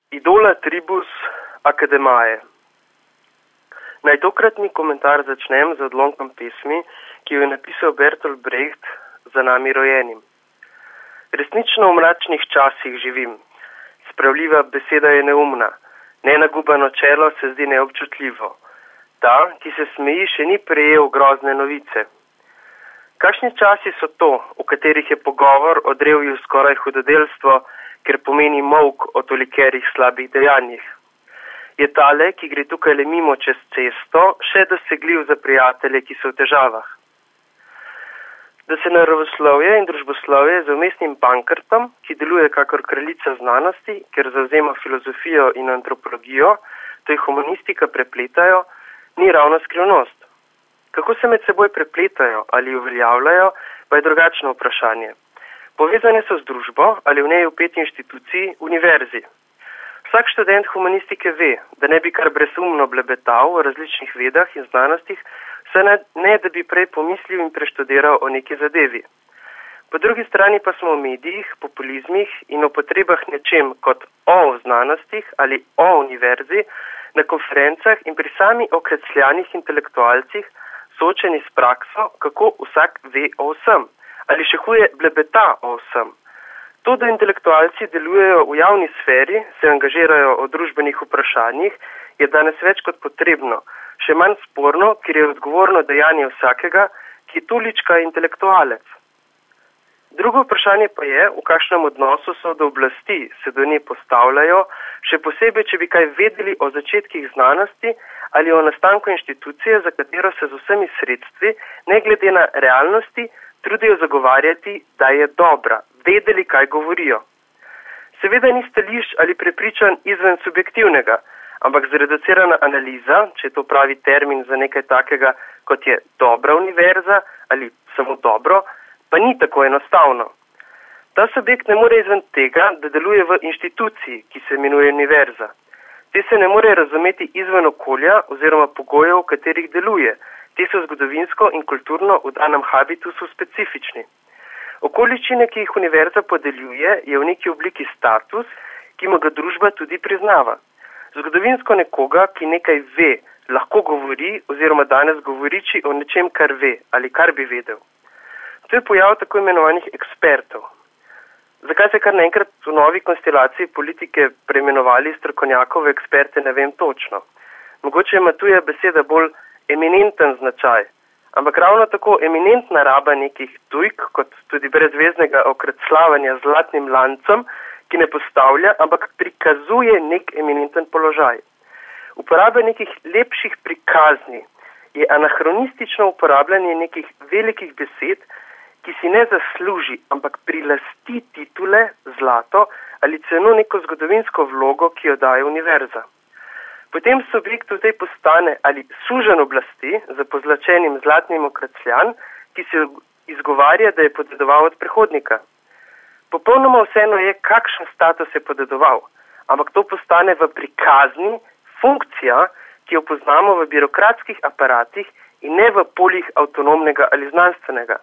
Idola tribus academae. Naj tokratni komentar začnem z odlomkom pesmi, ki jo je napisal Bertolt Brecht Za nami rojenim. Resnično v mračnih časih živim. Spravljiva beseda je neumna. Nenagubano čelo se zdi neobčutljivo. Ta, ki se smeji, še ni prejel grozne novice. Kakšni časi so to, v katerih je pogovor o drevju skoraj hudodelstvo, ker pomeni molk o tolikerih slabih dejanjih? Je tale, ki gre tukaj le mimo čez cesto, še dosegljiv za prijatelje, ki so v težavah? Da se naravoslovje in družboslovje z umestnim Pankrtom, ki deluje kakor kraljica znanosti, ker zavzema filozofijo in antropologijo, to jih humanistika prepletajo, ni ravno skrivnost. Kako se med seboj prepletajo ali uveljavljajo, pa je drugačno vprašanje. Povezane so z družbo ali v njej vpeti inštituciji, univerzi. Vsak študent humanistike ve, da ne bi kar brezumno blebetal o različnih vedah in znanostih, vse ne da bi prej pomislil in preštudiral o neki zadevi. Po drugi strani pa smo v medijih, populizmih in o potrebah nečem kot o znanostih ali o univerzi, na konferencah in pri sami okrecljanih intelektualcih soočeni s prakso, kako vsak ve o vsem, ali še huje blebeta o vsem. To, da intelektualci delujejo v javni sferi, se angažirajo o družbenih vprašanjih, je danes več kot potrebno, še manj sporno, ker je odgovorno dejanje vsakega, ki tulička intelektualec. Drugo vprašanje pa je, v kakšnem odnosu so do oblasti, se do nje postavljajo, še posebej, če bi kaj vedeli o začetkih znanosti ali o nastanku inštitucije, za katero se z vsemi sredstvi, ne glede na realnosti, trudijo zagovarjati, da je dobra, vedeli, kaj govorijo. Seveda ni stališč ali prepričan izven subjektivnega, ampak zreducirana analiza, če je to pravi termin za nekaj takega, kot je dobra univerza ali samo dobro, pa ni tako enostavno. Ta subjekt ne more izven tega, da deluje v inštituciji, ki se imenuje univerza. Te se ne more razumeti izven okolja oziroma pogojev, v katerih deluje. Te so zgodovinsko in kulturno v danem habitusu specifični. Okoliščine, ki jih univerza podeljuje, je v neki obliki status, ki mu ga družba tudi priznava. Zgodovinsko nekoga, ki nekaj ve, lahko govori oziroma danes govoriči o nečem, kar ve ali kar bi vedel. To je pojav tako imenovanih ekspertov. Zakaj se kar naenkrat v novi konstelaciji politike preimenovali strokovnjakov v eksperte, ne vem točno. Mogoče ima tuja beseda bolj eminenten značaj, ampak ravno tako eminentna raba nekih tujk, kot tudi brezveznega okreclavanja z zlatnim lancem, ki ne postavlja, ampak prikazuje nek eminenten položaj. Uporaba nekih lepših prikazni je anahronistično uporabljanje nekih velikih besed, ki si ne zasluži, ampak prilasti titule, zlato ali celo neko zgodovinsko vlogo, ki jo daje univerza. Potem subjekt v tej postane ali sužen oblasti za pozlačenim zlatnim okrecljan, ki se izgovarja, da je podedoval od prehodnika. Popolnoma vseeno je, kakšen status je podedoval, ampak to postane v prikazni funkcija, ki jo poznamo v birokratskih aparatih in ne v poljih avtonomnega ali znanstvenega.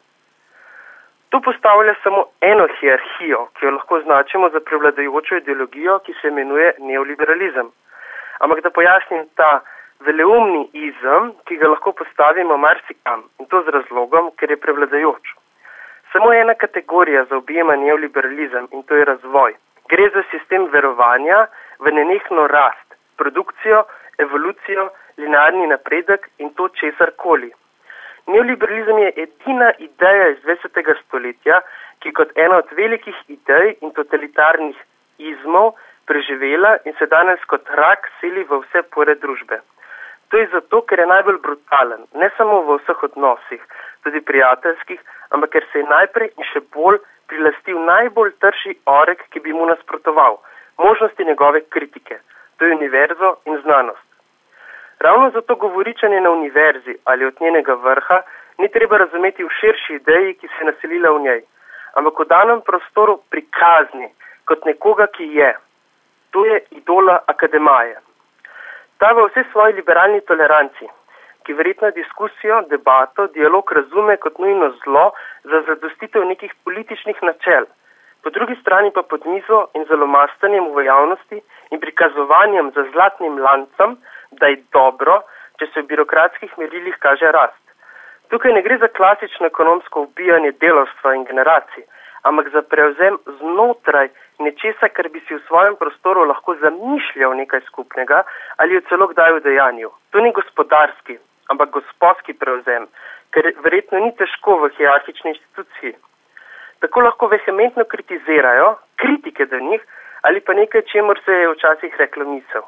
To postavlja samo eno hierarhijo, ki jo lahko označimo za prevladajočo ideologijo, ki se imenuje neoliberalizem. Ampak da pojasnim ta veleumni izem, ki ga lahko postavimo marsikam, in to z razlogom, ker je prevladajoč. Samo ena kategorija zaobjema neoliberalizem in to je razvoj. Gre za sistem verovanja v nenehno rast, produkcijo, evolucijo, linearni napredek in to česarkoli. Neoliberalizem je edina ideja iz 20. stoletja, ki kot ena od velikih idej in totalitarnih izmov preživela in se danes kot rak seli v vse pore družbe. To je zato, ker je najbolj brutalen, ne samo v vseh odnosih, tudi prijateljskih, ampak ker se je najprej in še bolj prilastil najbolj trši orek, ki bi mu nasprotoval, možnosti njegove kritike, to je univerzo in znanost. Ravno zato govoričanje na univerzi ali od njenega vrha ni treba razumeti v širši ideji, ki se je naselila v njej, ampak v danem prostoru prikazni, kot nekoga, ki je. To je idola akademaje. Ta v vse svoji liberalni toleranci, ki verjetno diskusijo, debato, dialog razume kot nujno zlo za zadostitev nekih političnih načel, po drugi strani pa pod mizo in zalomastanjem v javnosti in prikazovanjem za zlatnim lancem, da je dobro, če se v birokratskih merilih kaže rast. Tukaj ne gre za klasično ekonomsko ubijanje delavstva in generacij, ampak za prevzem znotraj nečesa, kar bi si v svojem prostoru lahko zamišljal nekaj skupnega ali jo celo kdaj v dejanju. To ni gospodarski, ampak gospodski prevzem, ker verjetno ni težko v hierarhični instituciji. Tako lahko vehementno kritizirajo, kritike do njih ali pa nekaj, čemur se je včasih reklo misel.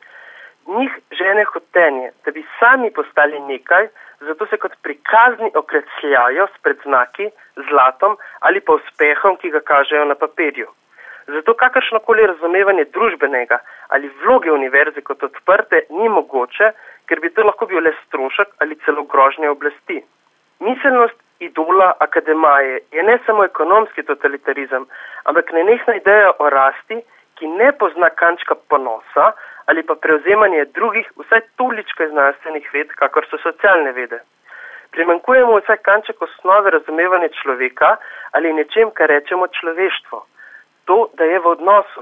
Njih žene hotenje, da bi sami postali nekaj, zato se kot prikazni okresljajo s predznaki, zlatom ali pa uspehom, ki ga kažejo na papirju. Zato kakršnokoli razumevanje družbenega ali vloge univerze kot odprte ni mogoče, ker bi to lahko bil le strošek ali celo grožnje oblasti. Miselnost idola akademaje je ne samo ekonomski totalitarizem, ampak nenehna ideja o rasti, ki ne pozna kančka ponosa ali pa prevzemanje drugih vsaj toličkaj znanstvenih ved, kakor so socialne vede. Primanjkujemo vsaj kanček osnove razumevanja človeka ali nečem, kar rečemo človeštvo. To, da je v odnosu.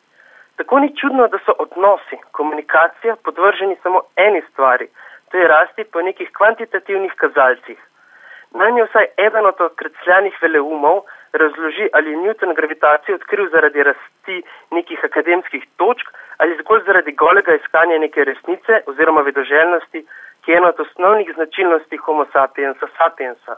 Tako ni čudno, da so odnosi, komunikacija podvrženi samo eni stvari, to je rasti po nekih kvantitativnih kazalcih. Nanje vsaj eden od okresljanih veleumov razloži, ali je Newton gravitacijo odkril zaradi rasti nekih akademskih točk ali zgolj zaradi golega iskanja neke resnice oziroma vedoželjnosti, ki je ena od osnovnih značilnosti homo sapiensa sapiensa.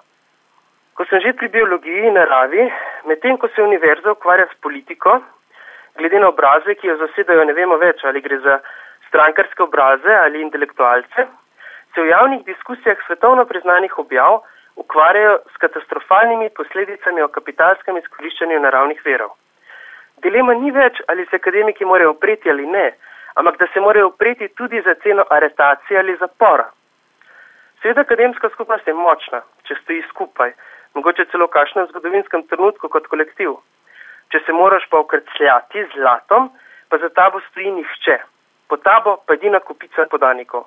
Ko sem že pri biologiji in naravi, medtem ko se univerza ukvarja s politiko, glede na obraze, ki jo zasedajo, ne vemo več, ali gre za strankarske obraze ali intelektualce, se v javnih diskusijah svetovno priznanih objav ukvarjajo s katastrofalnimi posledicami o kapitalskem izkoriščanju naravnih virov. Dilema ni več, ali se akademiki morajo upreti ali ne, ampak da se morajo upreti tudi za ceno aretacije ali zapora. Seveda akademska skupnost je močna, če stoji skupaj, mogoče celo v kakšnem zgodovinskem trenutku kot kolektiv. Če se moraš pa okrecljati z zlatom, pa za tabo stoji nihče, po tabo pa edina kupica podanikov.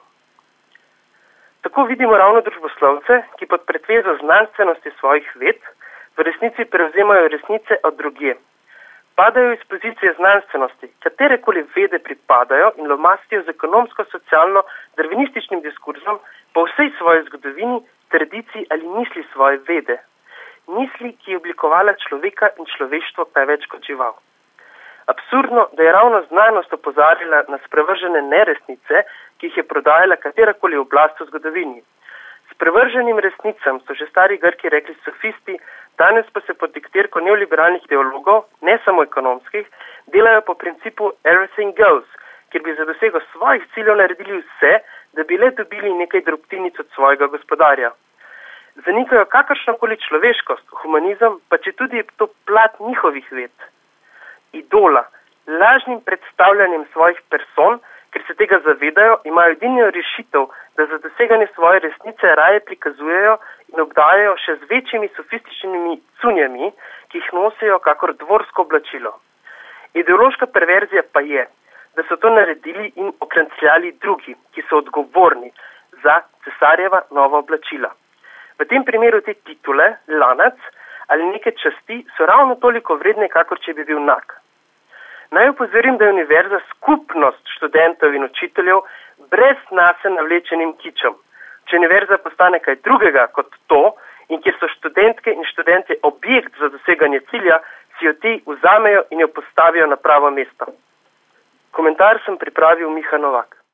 Tako vidimo ravno družboslovce, ki pod pretvezo znanstvenosti svojih ved v resnici prevzemajo resnice od drugje. Padajo iz pozicije znanstvenosti, katerekoli vede pripadajo in lomastijo z ekonomsko-socialno darwinističnim diskurzom po vsej svoji zgodovini, tradiciji ali misli svoje vede. Misli, ki je oblikovala človeka in človeštvo pa je več kot žival. Absurdno, da je ravno znanost opozarjala na sprevržene neresnice, ki jih je prodajala katerakoli oblast v zgodovini. Sprevrženim resnicam so že stari Grki rekli sofisti, danes pa se pod diktirko neoliberalnih ideologov, ne samo ekonomskih, delajo po principu everything goes, kjer bi za dosego svojih ciljev naredili vse, da bi le dobili nekaj drobtinic od svojega gospodarja. Zanikajo kakršnokoli človeškost, humanizem, pa če tudi je to plat njihovih ved. Idola, lažnim predstavljanjem svojih person, ker se tega zavedajo, imajo edino rešitev, da za doseganje svoje resnice raje prikazujejo in obdajajo še z večjimi sofističnimi cunjami, ki jih nosijo kakor dvorsko oblačilo. Ideološka perverzija pa je, da so to naredili in okrencljali drugi, ki so odgovorni za cesarjeva nova oblačila. V tem primeru te titule, lanac ali neke časti so ravno toliko vredne, kakor če bi bil nag. Naj upozorim, da je univerza skupnost študentov in učiteljev brez nase navlečenim kičem. Če univerza postane kaj drugega kot to in kjer so študentke in študente objekt za doseganje cilja, si jo ti vzamejo in jo postavijo na pravo mesto. Komentar sem pripravil Miha Novak.